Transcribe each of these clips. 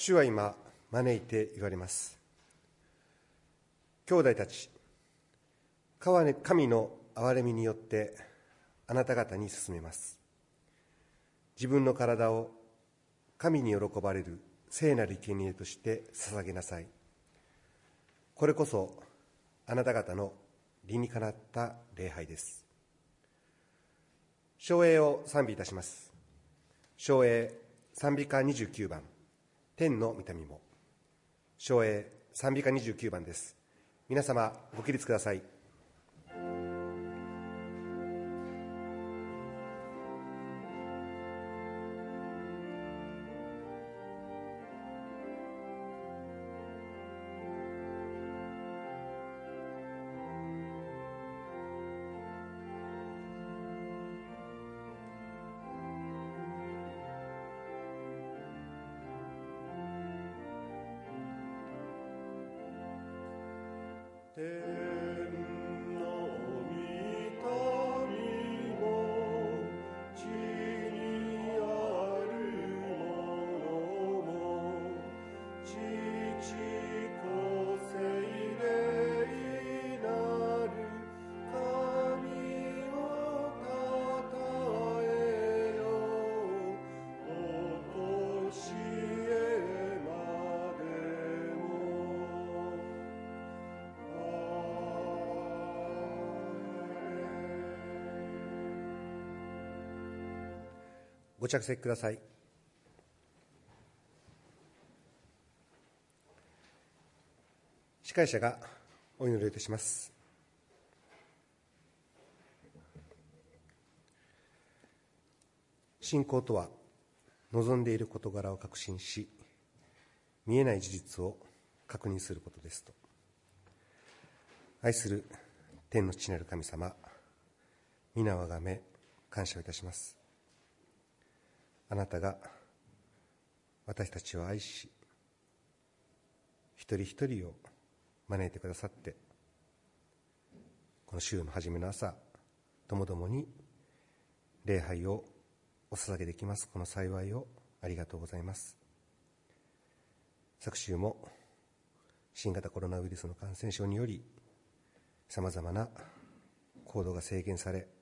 主は今招いて言われます。兄弟たち、神の憐れみによってあなた方に進めます。自分の体を神に喜ばれる聖なる生贄として捧げなさい。これこそあなた方の理にかなった礼拝です。唱詠を賛美いたします。唱詠賛美歌29番、天の御霊も。唱詠賛美歌29番です。皆様ご起立ください。ご着席ください。司会者がお祈りをいたします。信仰とは、望んでいる事柄を確信し、見えない事実を確認することですと。愛する天の父なる神様、皆をあがめ感謝をいたします。あなたが私たちを愛し、一人一人を招いてくださって、この週の初めの朝、ともどもに礼拝をお捧げできます。この幸いをありがとうございます。昨週も新型コロナウイルスの感染症により、さまざまな行動が制限され、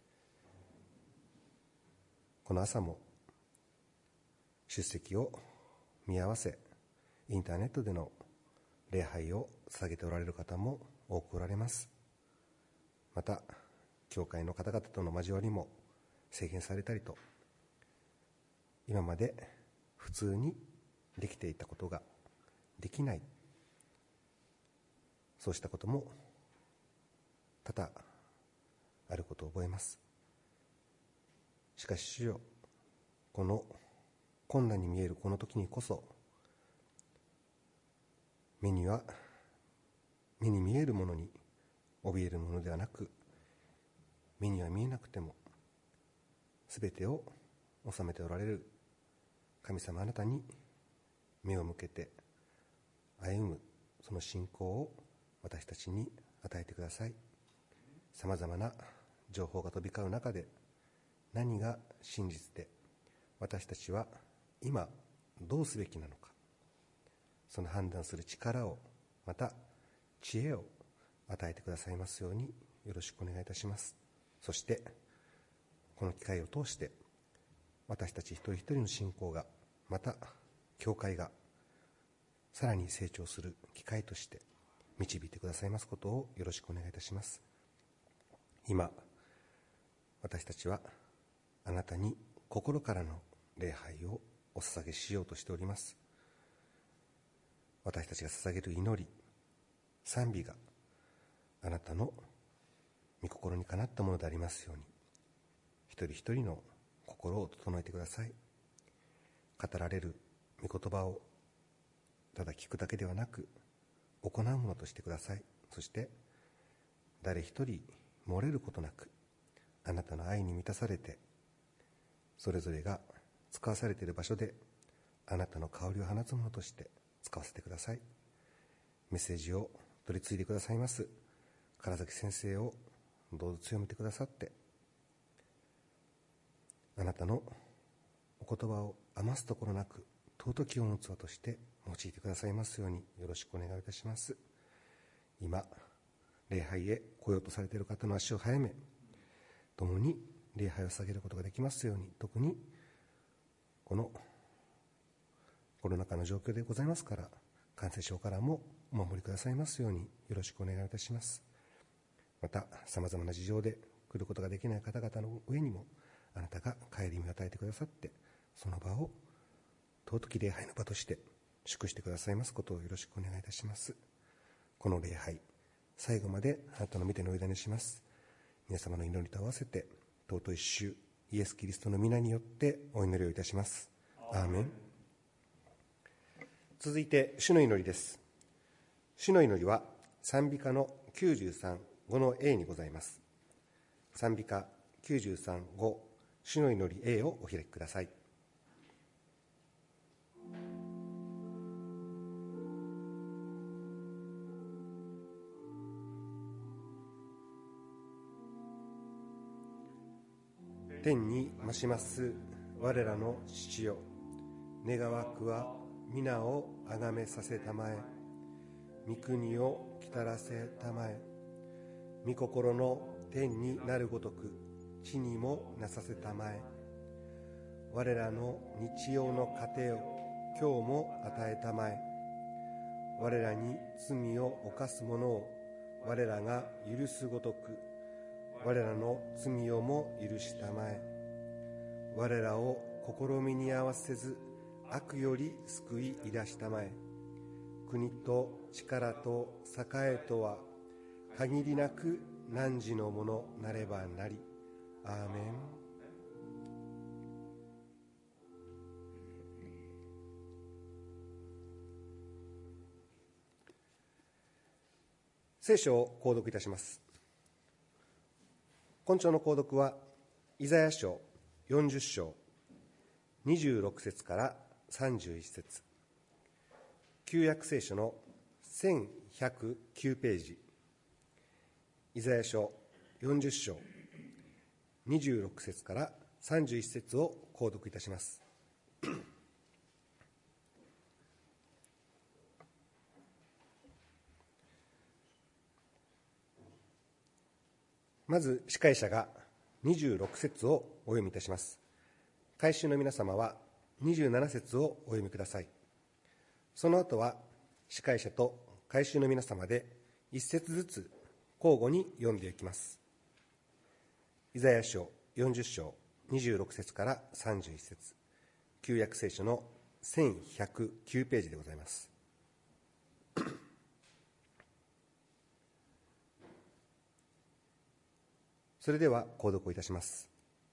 この朝も出席を見合わせ、インターネットでの礼拝を捧げておられる方も多くおられます。また、教会の方々との交わりも制限されたりと、今まで普通にできていたことができない、そうしたことも多々あることを覚えます。しかし主よ、この困難に見えるこの時にこそ、目に見えるものに怯えるものではなく、目には見えなくても全てを収めておられる神様、あなたに目を向けて歩むその信仰を私たちに与えてください。さまざまな情報が飛び交う中で、何が真実で、私たちは今どうすべきなのか、その判断する力を、また知恵を与えてくださいますようによろしくお願いいたします。そしてこの機会を通して、私たち一人一人の信仰が、また教会がさらに成長する機会として導いてくださいますことをよろしくお願いいたします。今私たちはあなたに心からの礼拝をお捧げしようとしております。私たちが捧げる祈り、賛美があなたの御心にかなったものでありますように、一人一人の心を整えてください。語られる御言葉をただ聞くだけではなく、行うものとしてください。そして誰一人漏れることなく、あなたの愛に満たされて、それぞれが使わされている場所であなたの香りを放つものとして使わせてください。メッセージを取り継いでくださいます唐崎先生をどうぞ強めてくださって、あなたのお言葉を余すところなく尊きおの器として用いてくださいますようによろしくお願いいたします。今礼拝へ来ようとされている方の足を早め、共に礼拝を捧げることができますように、特にこのコロナ禍の状況でございますから、感染症からもお守りくださいますようによろしくお願いいたします。またさまざまな事情で来ることができない方々の上にも、あなたが帰り身を与えてくださって、その場を尊き礼拝の場として祝してくださいますことをよろしくお願いいたします。この礼拝、最後まであなたの御手にお委ねします。皆様の祈りと合わせて、尊い主イエス・キリストの皆によってお祈りをいたします。アーメン。続いて主の祈りです。主の祈りは賛美歌の93、5の A にございます。賛美歌93、5、主の祈り A をお開きください。天に増します我らの父よ、願わくは皆をあがめさせたまえ、御国をきたらせたまえ、御心の天になるごとく地にもなさせたまえ、我らの日曜の糧を今日も与えたまえ、我らに罪を犯す者を我らが許すごとく我らの罪をも許したまえ、我らを試みに合わせず悪より救い出したまえ、国と力と栄とは限りなく汝のものなればなり。アーメン。聖書を購読いたします。今朝の購読はイザヤ書40章26節から31節、旧約聖書の1109ページ、イザヤ書40章26節から31節を購読いたします。まず司会者が26節をお読みいたします。改宗の皆様は27節をお読みください。その後は司会者と改宗の皆様で1節ずつ交互に読んでいきます。イザヤ書40章26節から31節、旧約聖書の1109ページでございます。それでは購読をいたします。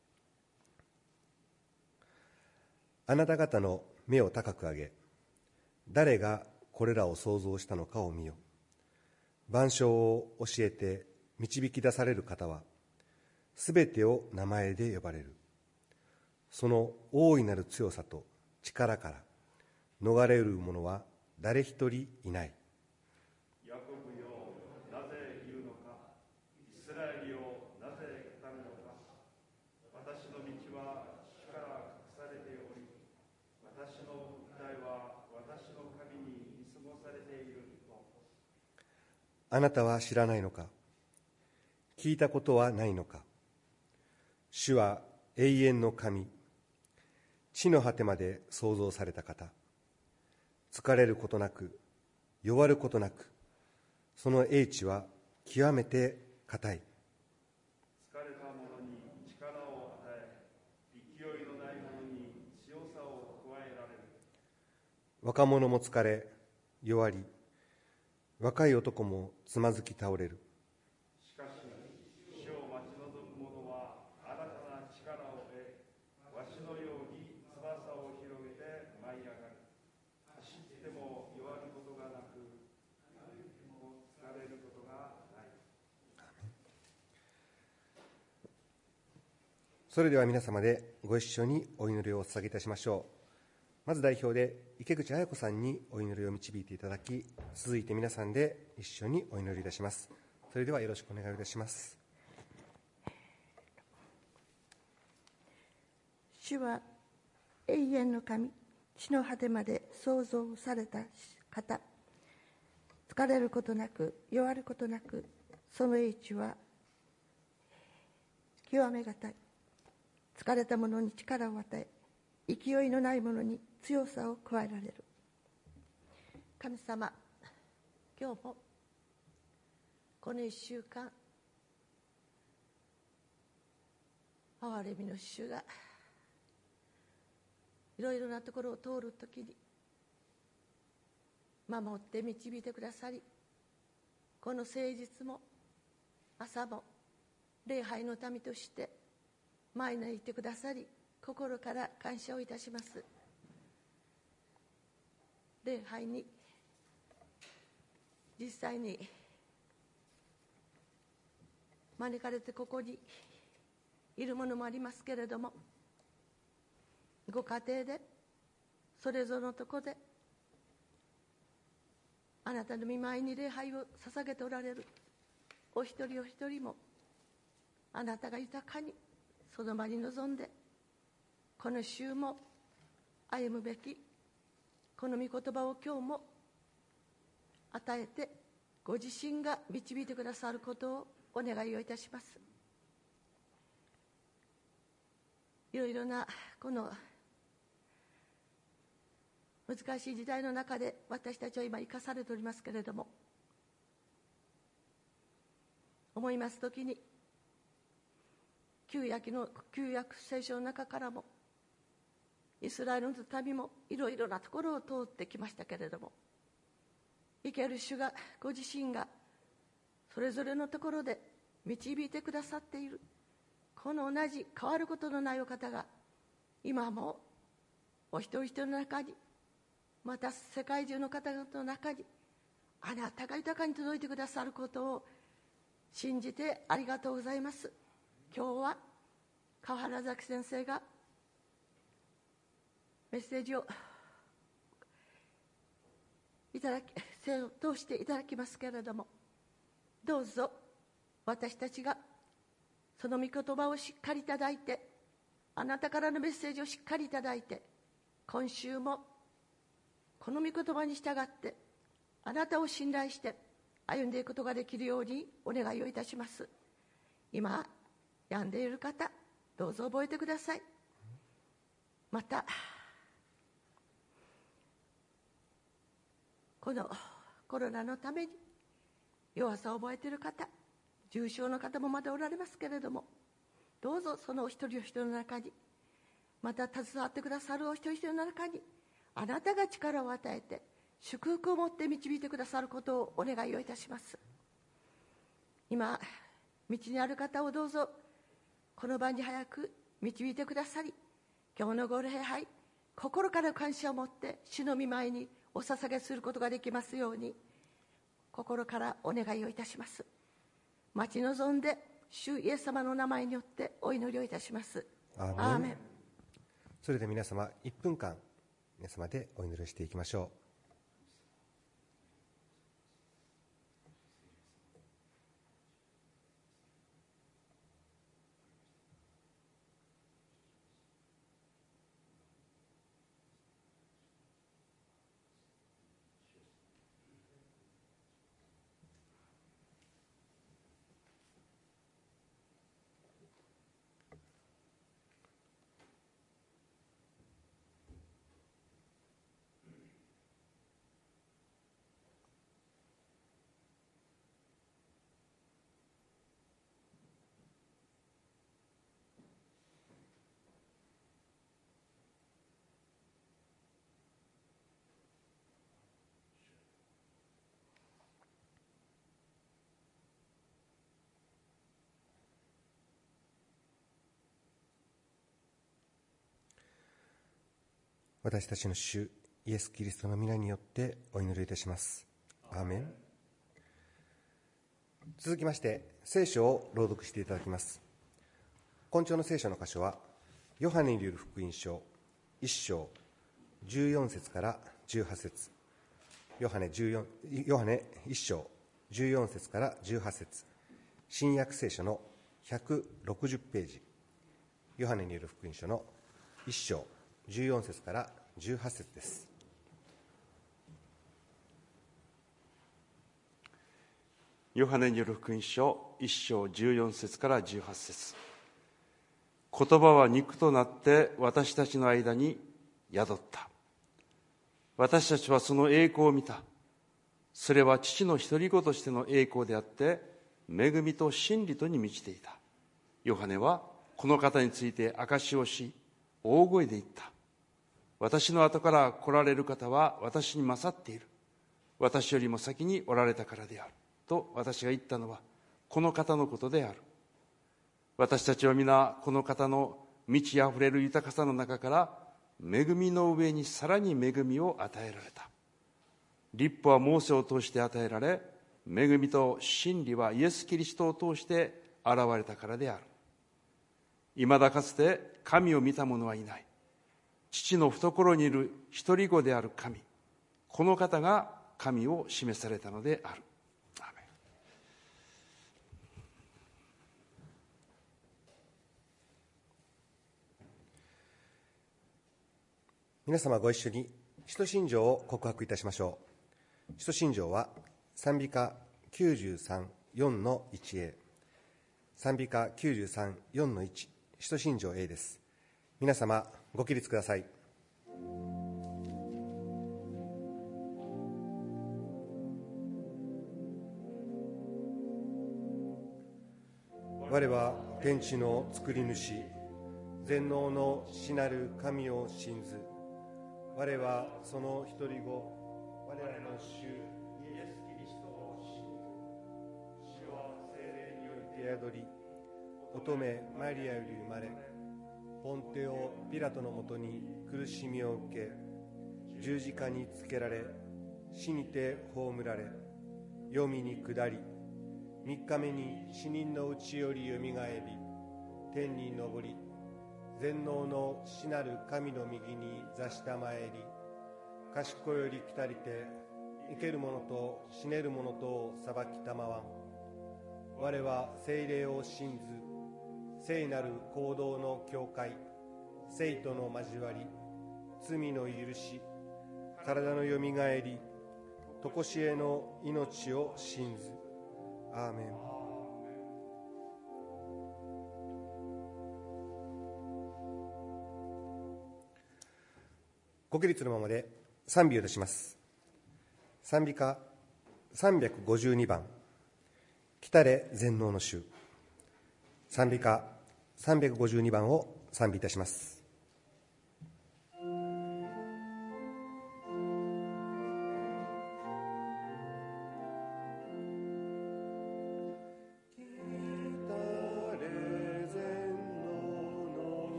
あなた方の目を高く上げ、誰がこれらを創造したのかを見よ。万象を教えて導き出される方は、すべてを名前で呼ばれる。その大いなる強さと力から逃れる者は誰一人いない。 ヤコブよ、なぜ言うのか。イスラエルよ、なぜ語るのか。私の道は主から隠されており、私の訴えは私の神に見過ごされていると。 あなたは知らないのか。聞いたことはないのか。主は永遠の神、地の果てまで創造された方。疲れることなく、弱ることなく、その英知は極めて固い。 疲れた者に力を与え、勢いのない者に強さを加えられる。 若者も疲れ、弱り、若い男もつまずき倒れる。 しかし、主を待ち望む者は新たな力を得、わしのように翼を広げて舞い上がる。走っても弱ることがなく、歩いても疲れることがない。 それでは皆様でご一緒にお祈りをお捧げいたしましょう。まず代表で池口彩子さんにお祈りを導いていただき、続いて皆さんで一緒にお祈りいたします。それではよろしくお願いいたします。 主は永遠の神、 地の果てまで創造された方、疲れることなく弱ることなく、その英知は極めがたい。疲れた者に力を与え、勢いのない者に強さを加えられる。神様、今日もこの1週間、憐れみの主がいろいろなところを通るときに守って導いてくださり、この誠実も朝も礼拝の民として前にいてくださり、心から感謝をいたします。礼拝に実際に招かれてここにいるものもありますけれども、ご家庭でそれぞれのところであなたの御前に礼拝を捧げておられるお一人お一人も、あなたが豊かにその場に臨んで、この週も歩むべきこの御言葉を今日も与えて、ご自身が導いてくださることをお願いをいたします。いろいろなこの難しい時代の中で私たちは今生かされておりますけれども、思いますときに旧約聖書の中からもイスラエルの民もいろいろなところを通ってきましたけれども、生ける主がご自身がそれぞれのところで導いてくださっている、この同じ変わることのないお方が今もお一人一人の中に、また世界中の方々の中にあなたが豊かに届いてくださることを信じてありがとうございます。今日は川原崎先生がメッセージを通していただきますけれども、どうぞ私たちがその御言葉をしっかりいただいて、あなたからのメッセージをしっかりいただいて、今週もこの御言葉に従ってあなたを信頼して歩んでいくことができるようにお願いをいたします。今病んでいる方、どうぞ覚えてください。またこのコロナのために弱さを覚えている方、重症の方もまだおられますけれども、どうぞそのお一人お一人の中に、また携わってくださるお一人一人の中に、あなたが力を与えて祝福を持って導いてくださることをお願いをいたします。今道にある方をどうぞこの場に早く導いてくださり、今日のご礼拝、心から感謝を持って主の御前にお捧げすることができますように、心からお願いをいたします。待ち望んで主イエス様の名前によってお祈りをいたします。 アーメン。それで皆様1分間皆様でお祈りをしていきましょう。私たちの主イエス・キリストの皆によってお祈りいたします。アーメン。続きまして聖書を朗読していただきます。今朝の聖書の箇所はヨハネによる福音書1章14節から18節、ヨハネ1章14節から18節、新約聖書の160ページ、ヨハネによる福音書の1章14節から 18節です。 ヨハネによる福音書1章14節から18節。言葉は肉となって私たちの間に宿った。私たちはその栄光を見た。それは父の独り子としての栄光であって、恵みと真理とに満ちていた。ヨハネはこの方について証しをし、大声で言った。私の後から来られる方は私に勝っている。私よりも先におられたからである。と私が言ったのはこの方のことである。私たちは皆この方の満ち溢れる豊かさの中から恵みの上にさらに恵みを与えられた。律法はモーセを通して与えられ、恵みと真理はイエス・キリストを通して現れたからである。いまだかつて神を見た者はいない。父の懐にいる一人子である神、この方が神を示されたのである。アーメン。 皆様ご一緒に使徒信条を告白いたしましょう。使徒信条は賛美歌93、4-1A、賛美歌93、4-1、使徒信条 A です。皆様ご起立ください。我は天地の作り主、全能の主なる神を信ず。我はその一人子、我らの主イエス・キリストを信ず。主は聖霊によって宿り、乙女マリアより生まれ、ポンテオ・ピラトのもとに苦しみを受け、十字架につけられ、死にて葬られ、黄泉に下り、3日目に死人のうちよりよみがえり、天に昇り、全能の主なる神の右に座したまえり、賢より来たりて、生ける者と死ねる者とを裁きたまわん。我は聖霊を信ず、聖なる行動の教会、聖との交わり、罪の許し、体のよみがえり、とこしえの命を信ず。アーメン。ご起立のままで賛美をいたします。賛美歌352番、来たれ全能の主。賛美歌352番を賛美いたします。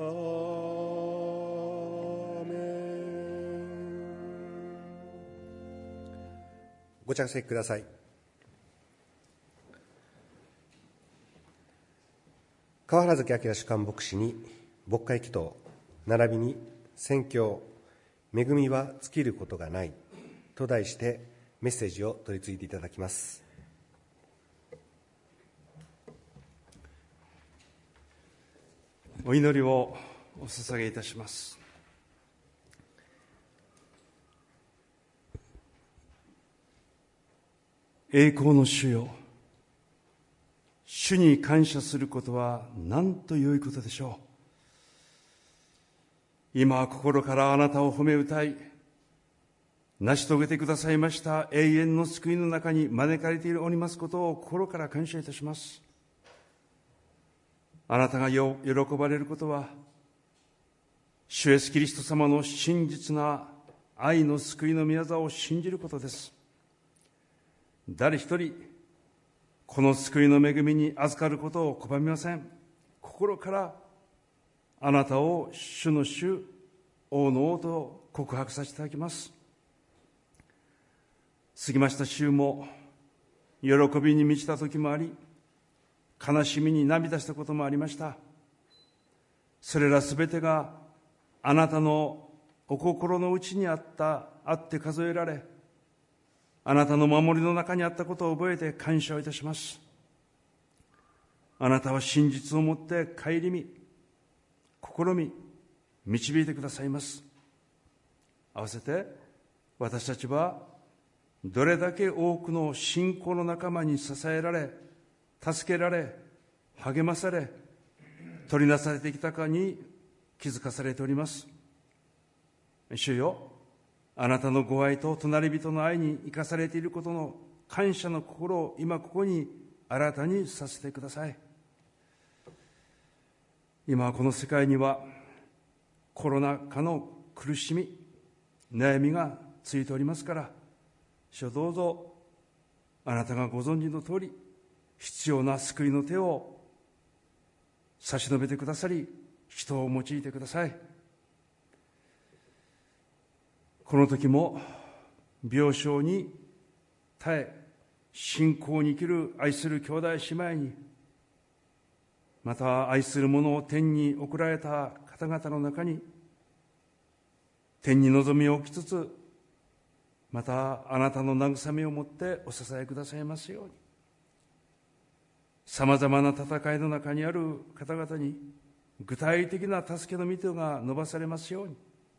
アーメン。ご着席ください。川原崎明主幹牧師に牧会祈祷並びに宣教恵みは尽きることがないと題してメッセージを取り次いでいただきます。 お祈りをお捧げいたします。栄光の主よ、主に感謝することは何と良いことでしょう。今は心からあなたを褒め歌い、成し遂げてくださいました永遠の救いの中に招かれておりますことを心から感謝いたします。あなたが喜ばれることは、主イエスキリスト様の真実な愛の救いの御業を信じることです。誰一人この救いの恵みに預かることを拒みません。心からあなたを主の主、王の王と告白させていただきます。過ぎました週も喜びに満ちた時もあり、悲しみに涙したこともありました。それらすべてがあなたのお心の内にあって数えられ、あなたの守りの中にあったことを覚えて感謝をいたします。あなたは真実をもって顧み、試み、導いてくださいます。合わせて私たちはどれだけ多くの信仰の仲間に支えられ、助けられ、励まされ、取りなされてきたかに気づかされております。主よ、あなたのご愛と隣人の愛に生かされていることの感謝の心を今ここに新たにさせてください。今この世界にはコロナ禍の苦しみ、悩みがついておりますから、主よどうぞあなたがご存知の通り、必要な救いの手を差し伸べてくださり、人を用いてください。この時も病床に耐え、信仰に生きる愛する兄弟姉妹に、また愛する者を天に送られた方々の中に、天に望みを置きつつ、またあなたの慰めをもってお支えくださいますように、さまざまな戦いの中にある方々に具体的な助けの御手が伸ばされますように、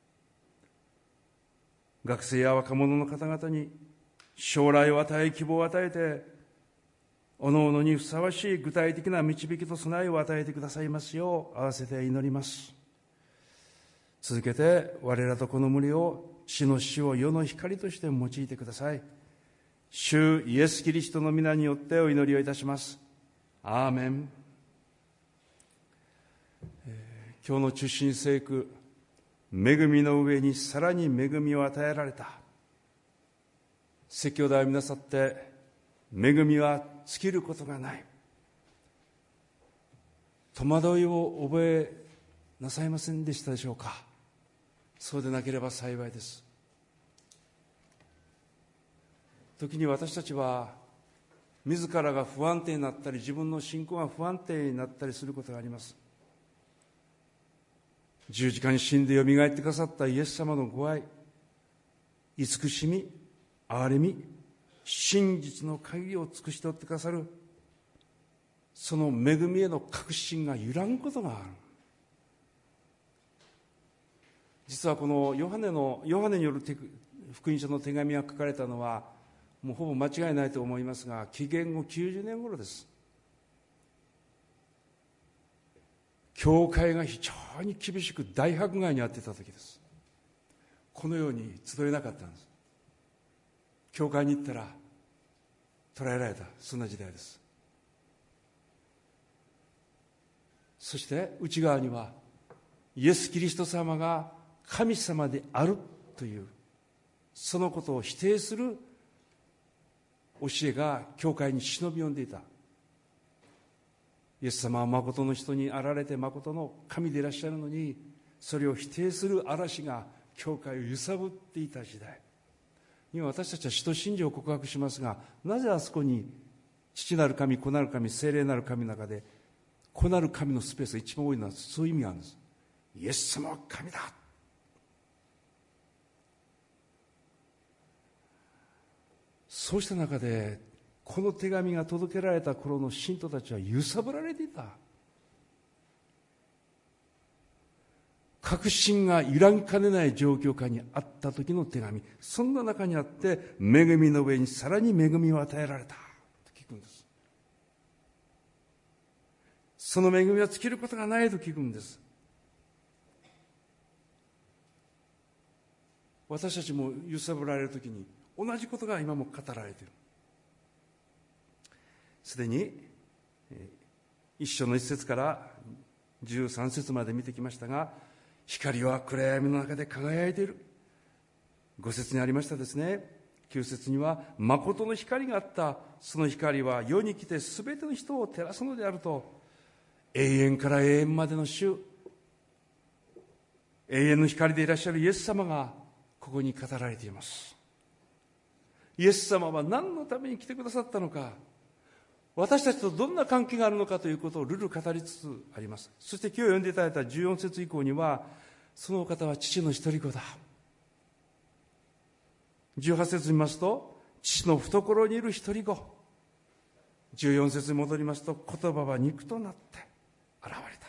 学生や若者の方々に将来を与え、希望を与えて、おのおのにふさわしい具体的な導きと備えを与えてくださいますよう合わせて祈ります。続けて我らとこの無理を、死の死を世の光として用いてください。主イエス・キリストの皆によってお祈りをいたします。アーメン。今日の中心聖句、恵みの上にさらに恵みを与えられた。説教題を見なさって、恵みは尽きることがない。戸惑いを覚えなさいませんでしたでしょうか。そうでなければ幸いです。時に私たちは自らが不安定になったり、自分の信仰が不安定になったりすることがあります。十字架に死んでよみがえってくださったイエス様のご愛、慈しみ、憐れみ、真実の限りを尽くしておってくださる、その恵みへの確信が揺らぐことがある。実はこのヨハネによる福音書の手紙が書かれたのは、もうほぼ間違いないと思いますが、紀元後90年頃です。教会が非常に厳しく大迫害に遭っていた時です。このように集えなかったんです。教会に行ったら捕らえられた、そんな時代です。そして内側にはイエス・キリスト様が神様であるという、そのことを否定する教えが教会に忍び寄んでいた。 イエス様は誠の人にあられて誠の神でいらっしゃるのに、それを否定する嵐が教会を揺さぶっていた時代。今私たちは使徒信条を告白しますが、なぜあそこに父なる神、子なる神、聖霊なる神の中で子なる神のスペースが一番多いのはそういう意味があるんです。イエス様は神だ。そうした中でこの手紙が届けられた頃の信徒たちは揺さぶられていた。確信が揺らぎかねない状況下にあった時の手紙、そんな中にあって恵みの上にさらに恵みを与えられたと聞くんです。その恵みは尽きることがないと聞くんです。私たちも揺さぶられる時に同じことが今も語られている。すでに一章の一節から13節まで見てきましたが、光は暗闇の中で輝いている。5節にありましたですね。9節には誠の光があった。その光は世に来てすべての人を照らすのであると。永遠から永遠までの主、永遠の光でいらっしゃるイエス様がここに語られています。イエス様は何のために来てくださったのか、私たちとどんな関係があるのかということをるる語りつつあります。そして今日読んでいただいた14節以降には、そのお方は父の一人子だ。18節見ますと、父の懐にいる一人子。14節に戻りますと、言葉は肉となって現れた。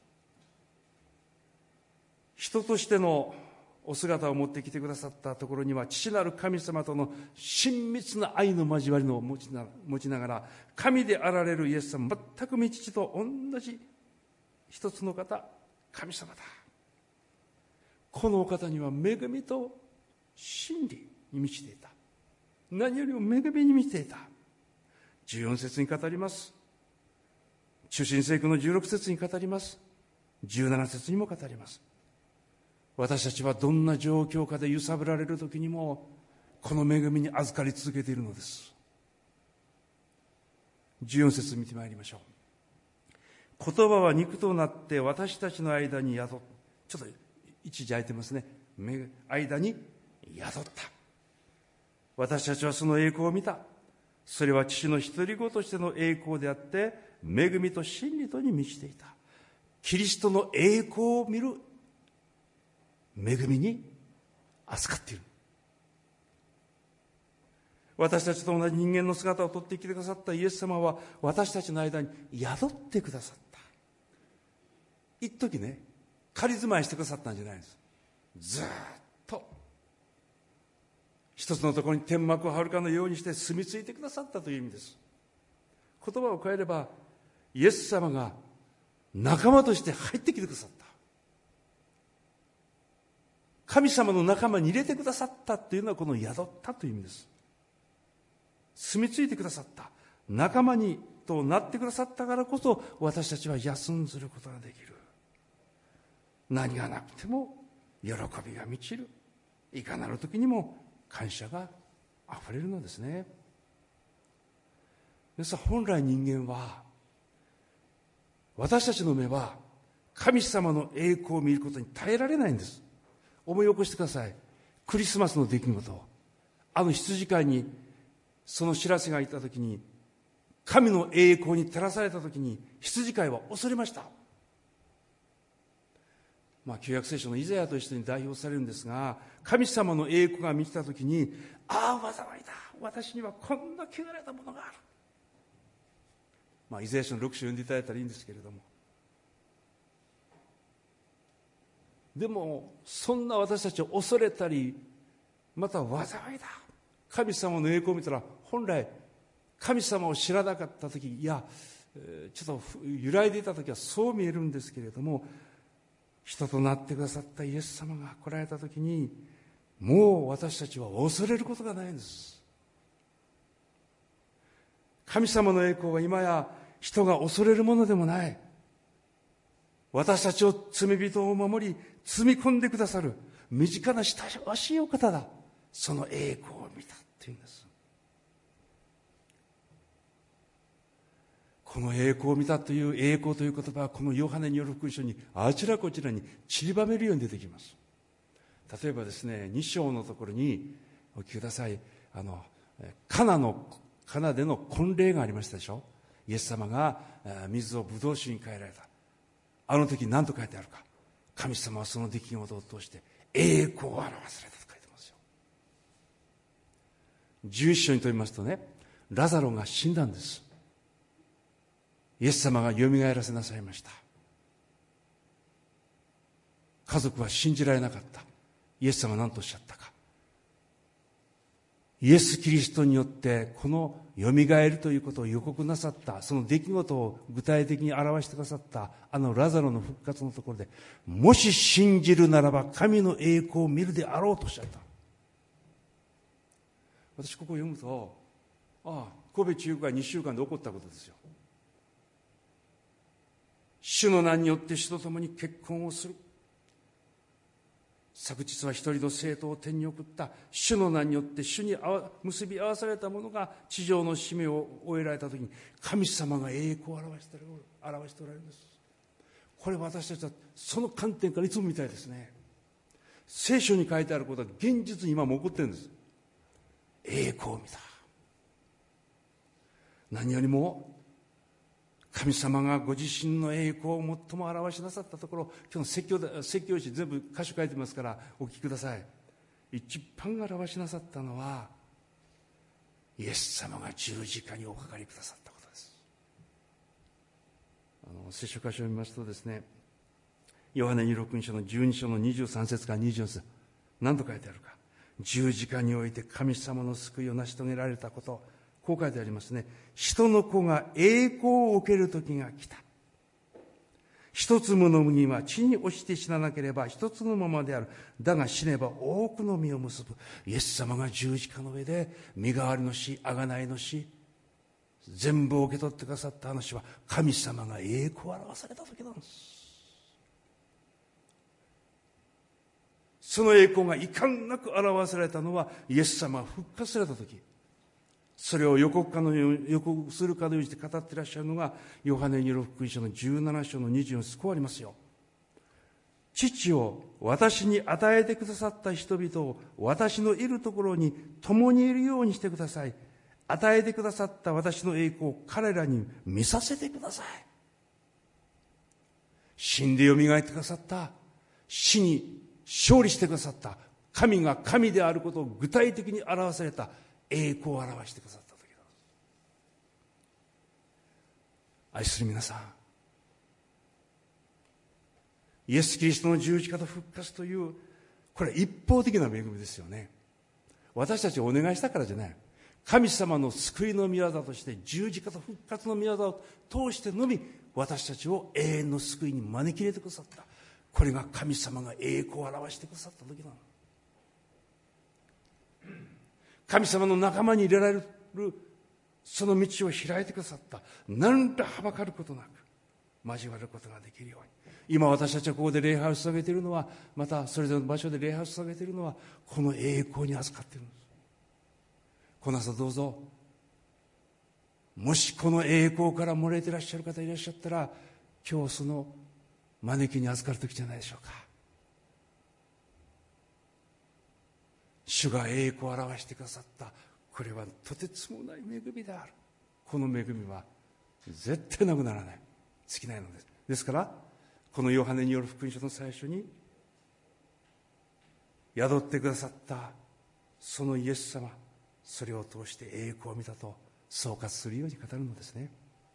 人としてのお姿を持ってきてくださったところには、父なる神様との親密な愛の交わりを持ちながら、神であられるイエス様、全く御父と同じ一つの方、神様だ。このお方には恵みと真理に満ちていた。何よりも恵みに満ちていた。14節に語ります。中心聖句の16節に語ります。17節にも語ります。私たちはどんな状況下で揺さぶられる時にもこの恵みに預かり続けているのです。14節見てまいりましょう。言葉は肉となって私たちの間に宿った。ちょっと一時空いてますね。間に宿った。私たちはその栄光を見た。それは父の独り子としての栄光であって、恵みと真理とに満ちていた。キリストの栄光を見る恵みに預かっている。私たちと同じ人間の姿をとってきてくださったイエス様は、私たちの間に宿ってくださった。一時ね、仮住まいしてくださったんじゃないです。ずっと一つのところに天幕を張るかのようにして住み着いてくださったという意味です。言葉を変えれば、イエス様が仲間として入ってきてくださった。神様の仲間に入れてくださったというのは、この宿ったという意味です。住み着いてくださった、仲間にとなってくださったからこそ、私たちは休んずることができる。何がなくても喜びが満ちる。いかなる時にも感謝があふれるのですね。皆さん、本来人間は、私たちの目は神様の栄光を見ることに耐えられないんです。思い起こしてください。クリスマスの出来事、羊飼いにその知らせがいたときに、神の栄光に照らされたときに、羊飼いは恐れました。旧約聖書のイザヤと一緒に代表されるんですが、神様の栄光が満ちたときに、ああ、災いだ、私にはこんな汚れたものがある。イザヤ書の6章読んでいただいたらいいんですけれども、でもそんな私たちを恐れたり、また災いだ、神様の栄光を見たら、本来神様を知らなかった時、いやちょっと揺らいでいた時はそう見えるんですけれども、人となってくださったイエス様が来られた時に、もう私たちは恐れることがないんです。神様の栄光は今や人が恐れるものでもない。私たちを罪人を守り積み込んでくださる身近な親しいお方だ。その栄光を見たっていうんです。 この栄光を見たという栄光という言葉は、このヨハネによる福音書にあちらこちらに散りばめるように出てきます。例えばですね、2章のところにお聞きください。カナでの婚礼がありましたでしょ。イエス様が水をブドウ酒に変えられた。あの時何と書いてあるか。神様はその出来事を通して栄光を表されたと書いてますよ。11章にと言いますとね、ラザロが死んだんです。イエス様がよみがえらせなさいました。家族は信じられなかった。イエス様は何とおっしゃったか。イエス・キリストによってこのよみがえるということを予告なさった、その出来事を具体的に表してくださったラザロの復活のところで、もし信じるならば神の栄光を見るであろうとおっしゃった。私ここを読むと、神戸中華2週間で起こったことですよ。主の名によって主と共に結婚をする。昨日は一人の生徒を天に送った。主の名によって主に結び合わされた者が地上の使命を終えられたときに、神様が栄光を表しておられるんです。これ私たちはその観点からいつも見たいですね。聖書に書いてあることは現実に今も起こってるんです。栄光を見た。何よりも神様がご自身の栄光を最も表しなさったところ、今日の説教詞全部箇所書いてますからお聞きください。一番表しなさったのは、イエス様が十字架におかかりくださったことです。聖書箇所を見ますとですね、ヨハネに福音書の12章の23節から24節、何と書いてあるか。十字架において神様の救いを成し遂げられたこと、こう書いてありますね。人の子が栄光を受ける時が来た。一粒の麦は地に落ちて死ななければ一つのままである。だが死ねば多くの実を結ぶ。イエス様が十字架の上で身代わりの死、贖いの死、全部を受け取ってくださった話は、神様が栄光を表された時なんです。その栄光が遺憾なく表されたのは、イエス様が復活された時。それを予告するかのようにして語っていらっしゃるのが、ヨハネによる福音書の17章の24節、こうありますよ。父を私に与えてくださった人々を私のいるところに共にいるようにしてください。与えてくださった私の栄光を彼らに見させてください。死んでよみがえってくださった、死に勝利してくださった、神が神であることを具体的に表された栄光を表してくださった時だ。愛する皆さん、イエス・キリストの十字架と復活という、これは一方的な恵みですよね。私たちをお願いしたからじゃない。神様の救いの御業として十字架と復活の御業を通してのみ、私たちを永遠の救いに招き入れてくださった。これが神様が栄光を表してくださった時なの。神様の仲間に入れられるその道を開いてくださった。何らはばかることなく交わることができるように。今私たちはここで礼拝を捧げているのは、またそれぞれの場所で礼拝を捧げているのは、この栄光に預かっているんです。この朝どうぞ、もしこの栄光から漏れていらっしゃる方いらっしゃったら、今日その招きに預かる時じゃないでしょうか。主が栄光を表してくださった、これはとてつもない恵みである。この恵みは絶対なくならない、尽きないのです。ですからこのヨハネによる福音書の最初に、宿ってくださったそのイエス様、それを通して栄光を見たと総括するように語るのですね。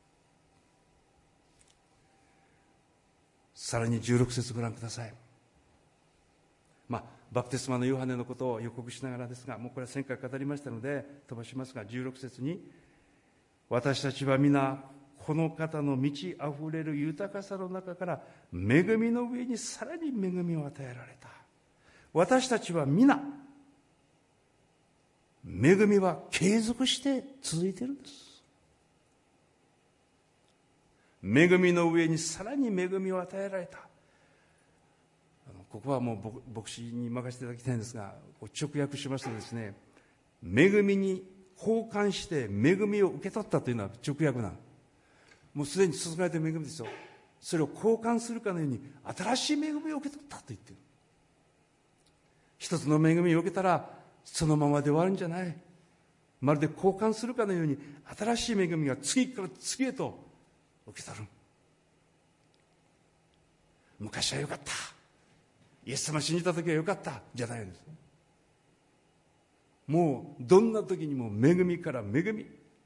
さらに16節ご覧ください。バプテスマのヨハネのことを予告しながらですが、もうこれは1000回語りましたので飛ばしますが、16節に、私たちは皆この方の満ちあふれる豊かさの中から恵みの上にさらに恵みを与えられた。私たちは皆、恵みは継続して続いているんです。恵みの上にさらに恵みを与えられた。ここはもう牧師に任せていただきたいんですが、直訳しますとですね、恵みに交換して恵みを受け取ったというのは直訳なの。 もうすでに注がれている恵みですよ。それを交換するかのように新しい恵みを受け取ったと言っている。一つの恵みを受けたらそのままで終わるんじゃない。まるで交換するかのように新しい恵みが次から次へと受け取る。昔はよかった、イエス様信じた時はよかったじゃないんです。もうどんな時にも恵みから恵み、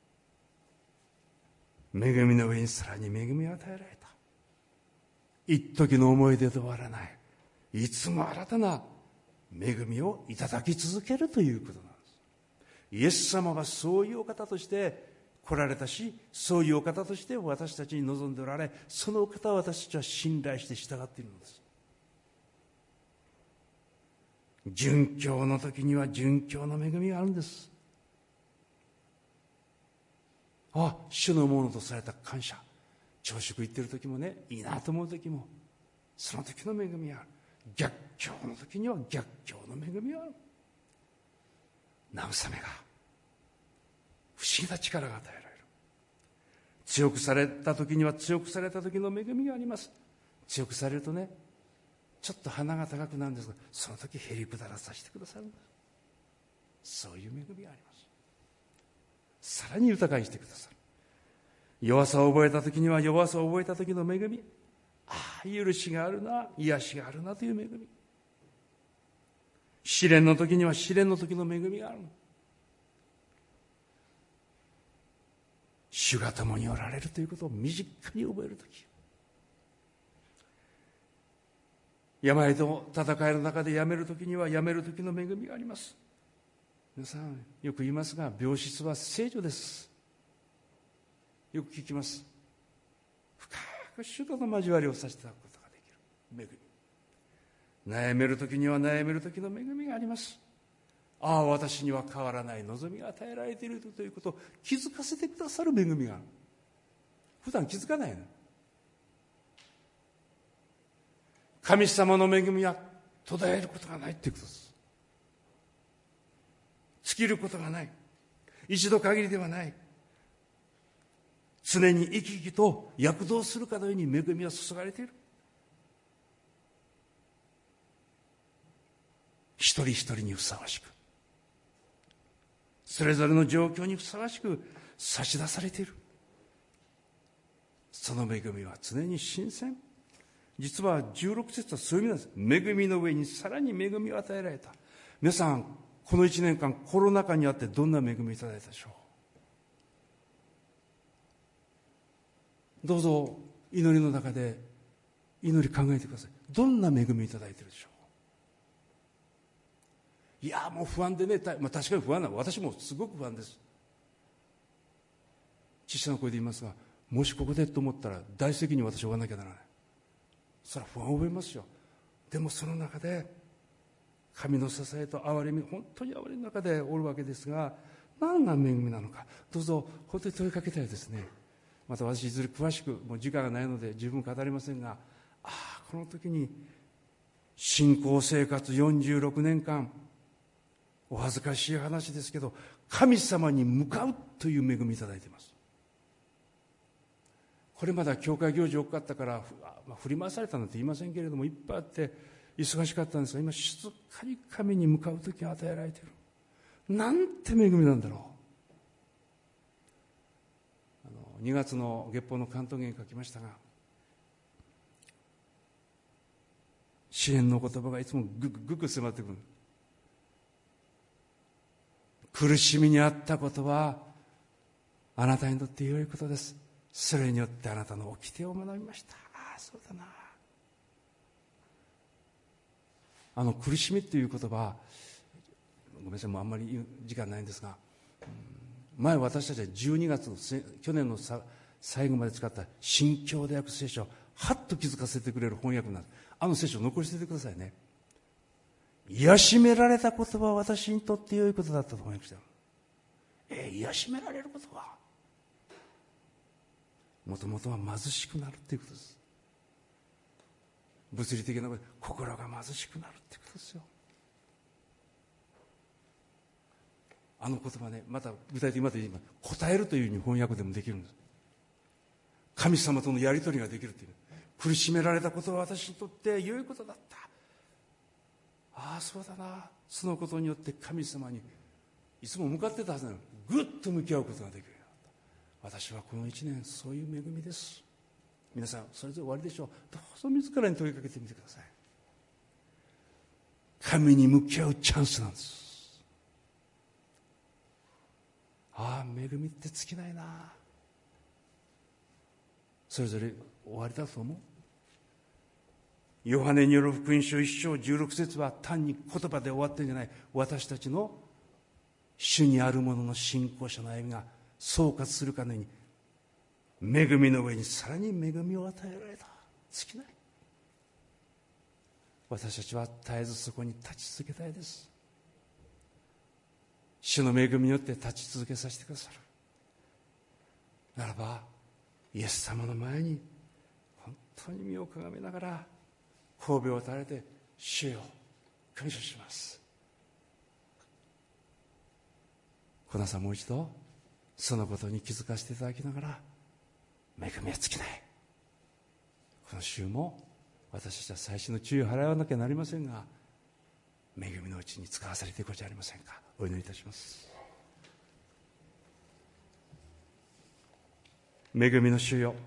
恵みの上にさらに恵みを与えられた。一時の思い出で終わらない、いつも新たな恵みをいただき続けるということなんです。イエス様はそういうお方として来られたし、そういうお方として私たちに望んでおられ、そのお方を私たちは信頼して従っているのです。殉教の時には殉教の恵みがあるんです。主のものとされた感謝、朝食行ってる時もね、いいなと思う時もその時の恵みがある。逆境の時には逆境の恵みがある。慰めが、不思議な力が与えられる。強くされた時には強くされた時の恵みがあります。強くされるとね、ちょっと鼻が高くなるんですが、その時へりくだらさせてくださるんです。そういう恵みがあります。さらに豊かにしてくださる。弱さを覚えた時には弱さを覚えた時の恵み、許しがあるな、癒しがあるなという恵み。試練の時には試練の時の恵みがある。主が共におられるということを身近に覚える時、病と戦いの中でやめる時にはやめる時の恵みがあります。皆さんよく言いますが、病室は聖所です。よく聞きます。深く主との交わりをさせていただくことができる恵み。悩める時には悩める時の恵みがあります。私には変わらない望みが与えられているということを気づかせてくださる恵みがある。普段気づかないの。神様の恵みは途絶えることがないということです。尽きることがない。一度限りではない。常に生き生きと躍動するかのように恵みは注がれている。一人一人にふさわしく、それぞれの状況にふさわしく差し出されている。その恵みは常に新鮮。実は16節はそういう意味なんです。恵みの上にさらに恵みを与えられた。皆さん、この1年間コロナ禍にあってどんな恵みをいただいたでしょう。どうぞ祈りの中で祈り考えてください。どんな恵みをいただいているでしょう。いやもう不安でね、確かに不安なの。私もすごく不安です。小さな声で言いますが、もしここでと思ったら大責任を私は負わなきゃならない。それは不安を覚えますよ。でもその中で神の支えと憐れみ、本当に憐れみの中でおるわけですが、何が恵みなのか、どうぞ本当に問いかけたいですね。また私いずれ詳しく、もう時間がないので十分語りませんが、この時に信仰生活46年間、お恥ずかしい話ですけど、神様に向かうという恵みいただいています。これまでは教会行事多かったから振り回されたなんて言いませんけれども、いっぱいあって忙しかったんですが、今静かに神に向かう時が与えられている。なんて恵みなんだろう。2月の月報の関東言に書きましたが、支援の言葉がいつもぐくぐく迫ってくる。苦しみにあったことはあなたにとって良いことです。それによってあなたの掟を学びました。そうだな。苦しみという言葉、ごめんなさい、もうあんまり言う時間ないんですが、前私たちは12月の去年の最後まで使った新教大訳聖書をはっと気づかせてくれる翻訳なんです。聖書を残しててくださいね。癒しめられたことは私にとって良いことだったと翻訳してる。癒しめられることはもともとは貧しくなるということです。物理的なことで心が貧しくなるということですよ。言葉ね、また具体的にまた言います。答えるというふうに翻訳でもできるんです。 神様とのやり取りができるという。苦しめられたことは私にとって良いことだった。ああそうだな。そのことによって神様にいつも向かってたはずなのにぐっと向き合うことができるようになった。私はこの1年そういう恵みです。皆さんそれぞれ終わりでしょう。どうぞ自らに問いかけてみてください。神に向き合うチャンスなんです。ああ恵みって尽きないな。それぞれ終わりだと思う。ヨハネによる福音書1章16節は単に言葉で終わってるんじゃない。私たちの主にあるものの信仰者の歩みが総括するかのように、恵みの上にさらに恵みを与えられた。尽きない。私たちは絶えずそこに立ち続けたいです。主の恵みによって立ち続けさせてくださるならば、イエス様の前に本当に身をかがめながら頭を垂れて、主よ感謝します。小田さんもう一度そのことに気づかせていただきながら、恵みは尽きない。この週も私たちは最新の注意を払わなきゃなりませんが、恵みのうちに使わされていくことじゃありませんか。お祈りいたします。恵みの主よ、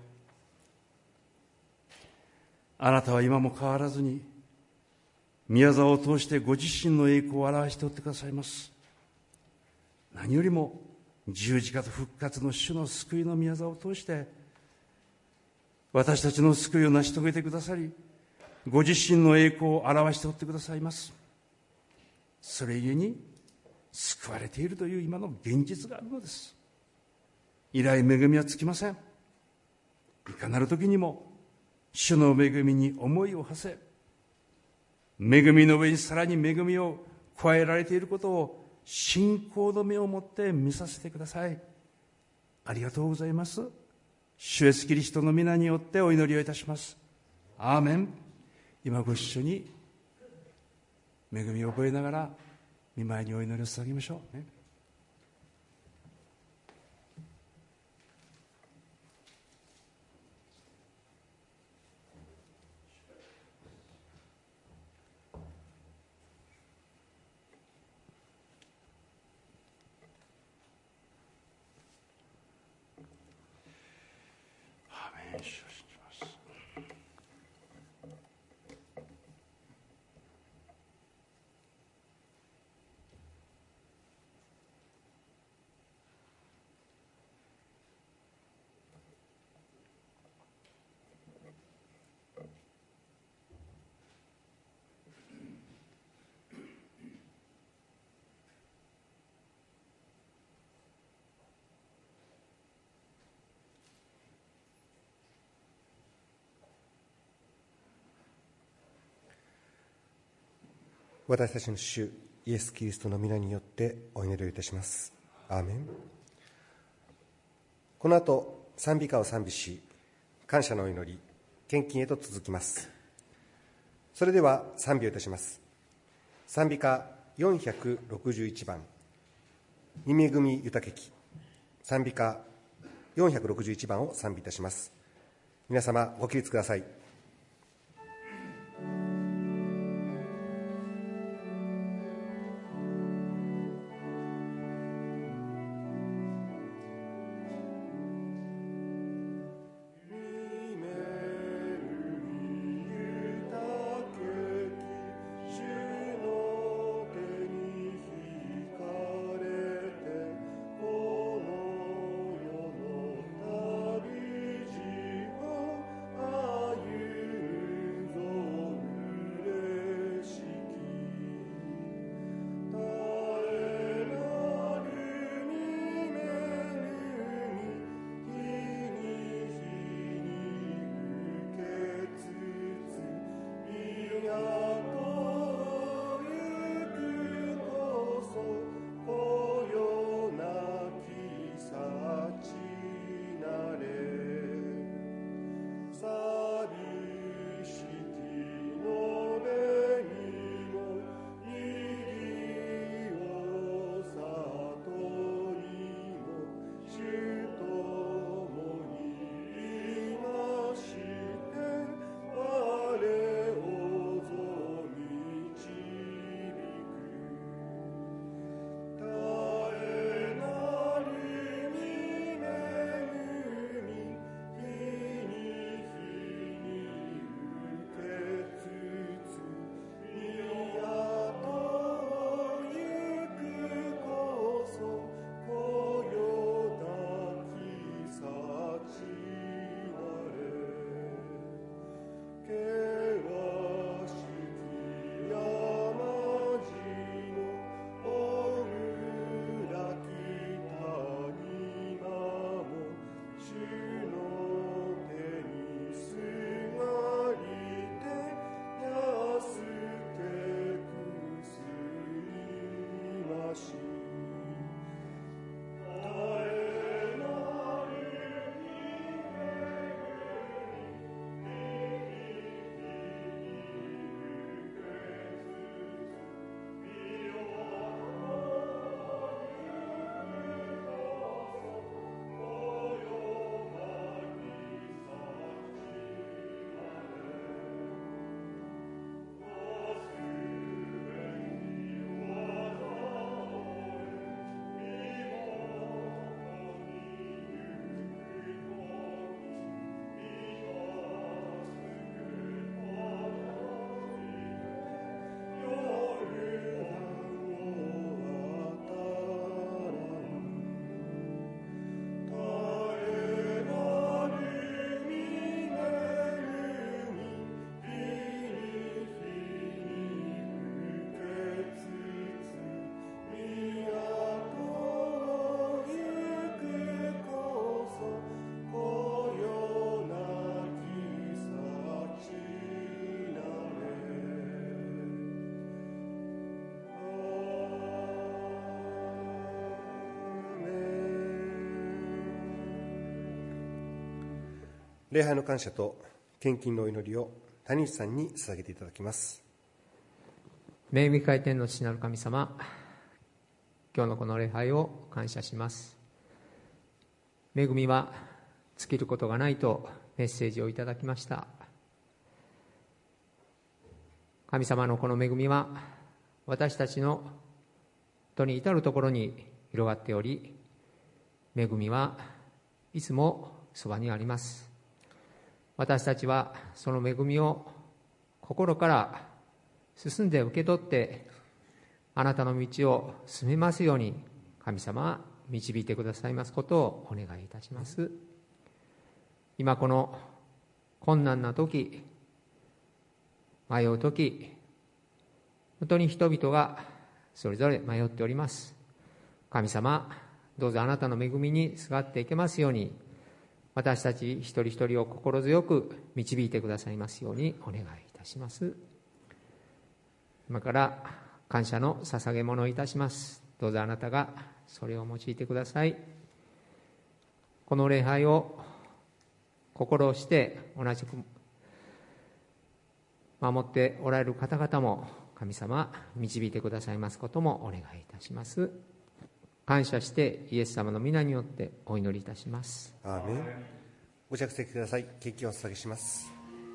あなたは今も変わらずに宮沢を通してご自身の栄光を表しておってくださいます。何よりも十字架と復活の主の救いの宮沢を通して私たちの救いを成し遂げてくださり、ご自身の栄光を表しておってくださいます。それゆえに救われているという今の現実があるのです。以来恵みは尽きません。いかなる時にも主の恵みに思いを馳せ、恵みの上にさらに恵みを加えられていることを信仰の目を持って見させてください。ありがとうございます。主イエスキリストの皆によってお祈りをいたします。アーメン。今ご一緒に恵みを覚えながら御前にお祈りを捧げましょうね。 私たちの主イエス・キリストの皆によってお祈りをいたします。アーメン。この後賛美歌を賛美し、感謝のお祈り、献金へと続きます。それでは賛美をいたします。賛美歌461番、御恵み豊けき。賛美歌461番を賛美いたします。皆様ご起立ください。 「 礼拝の感謝と献金のお祈りを谷内さんに捧げていただきます。 恵み回転の父なる神様、今日のこの礼拝を感謝します。恵みは尽きることがないとメッセージをいただきました。神様のこの恵みは私たちのとに至るところに広がっており、恵みはいつもそばにあります。私たちはその恵みを心から進んで受け取ってあなたの道を進めますように神様は導いてくださいますことをお願いいたします。今この困難な時、迷う時、本当に人々がそれぞれ迷っております。神様、どうぞあなたの恵みにすがっていけますように、私たち一人一人を心強く導いてくださいますようにお願いいたします。今から感謝の捧げ物をいたします。どうぞあなたがそれを用いてください。この礼拝を心をして同じく守っておられる方々も神様導いてくださいますこともお願いいたします。感謝してイエス様の皆によってお祈りいたします。 アーメン。ご着席ください。献金をお捧げします。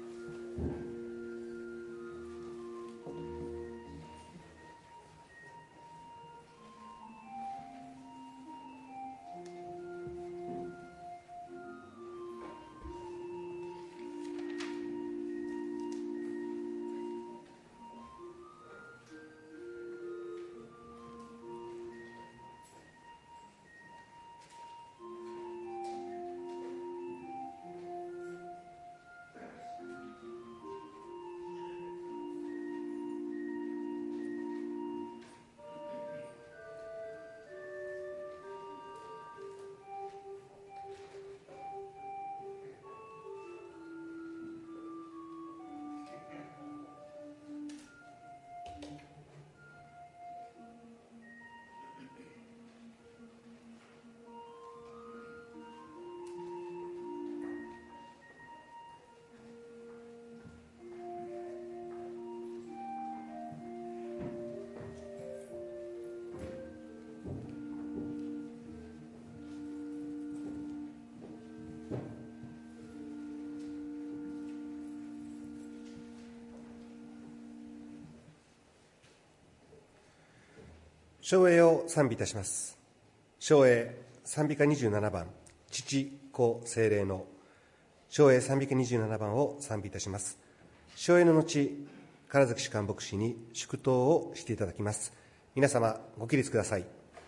唱詠を賛美いたします。唱詠賛美歌27番、父子聖霊の唱詠賛美歌27番を賛美いたします。唱詠の後、唐崎主幹牧師に祝祷をしていただきます。皆様ご起立ください。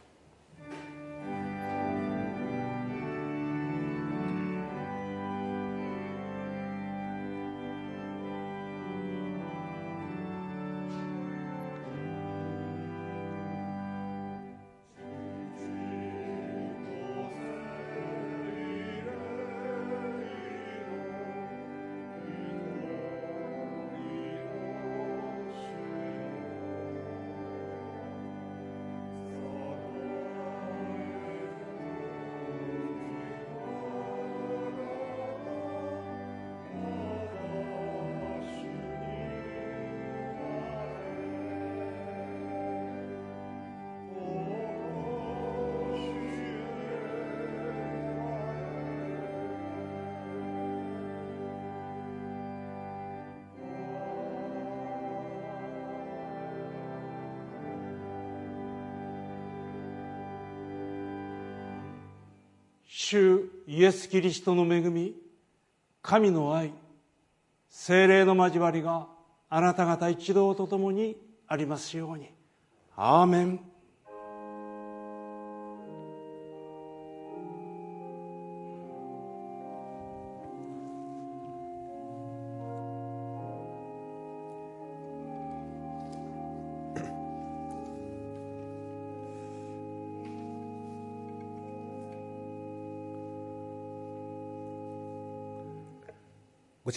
主イエス・キリストの恵み、神の愛、聖霊の交わりがあなた方一同とともにありますように。アーメン。